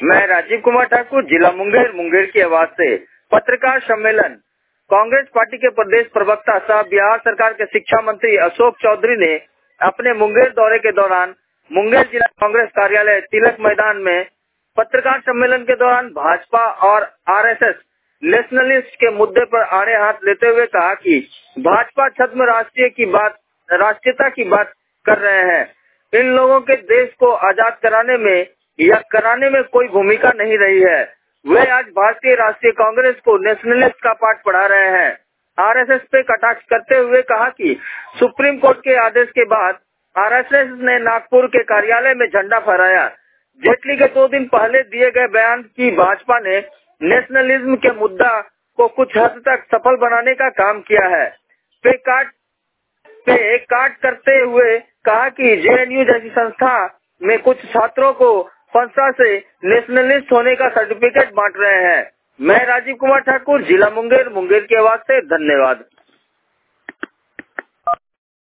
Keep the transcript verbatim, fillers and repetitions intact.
मैं राजीव कुमार ठाकुर, जिला मुंगेर, मुंगेर की आवाज से। पत्रकार सम्मेलन। कांग्रेस पार्टी के प्रदेश प्रवक्ता सह बिहार सरकार के शिक्षा मंत्री अशोक चौधरी ने अपने मुंगेर दौरे के दौरान मुंगेर जिला कांग्रेस कार्यालय तिलक मैदान में पत्रकार सम्मेलन के दौरान भाजपा और आरएसएस नेशनलिस्ट के मुद्दे पर आड़े हाथ लेते हुए कहा कि भाजपा छद्म राष्ट्रीय की बात राष्ट्रीयता की बात कर रहे हैं। इन लोगों के देश को आजाद कराने में या कराने में कोई भूमिका नहीं रही है। वे आज भारतीय राष्ट्रीय कांग्रेस को नेशनलिस्ट का पाठ पढ़ा रहे हैं। आरएसएस पे कटाक्ष करते हुए कहा कि सुप्रीम कोर्ट के आदेश के बाद आरएसएस ने नागपुर के कार्यालय में झंडा फहराया। जेटली के दो दिन पहले दिए गए बयान की भाजपा ने नेशनलिज्म के मुद्दा को कुछ हद तक सफल बनाने का काम किया है। पे काट पे काट करते हुए कहा कि जेएनयू जैसी संस्था में कुछ छात्रों को संस्था से नेशनलिस्ट होने का सर्टिफिकेट बांट रहे हैं। मैं राजीव कुमार ठाकुर, जिला मुंगेर, मुंगेर की आवाज से। धन्यवाद।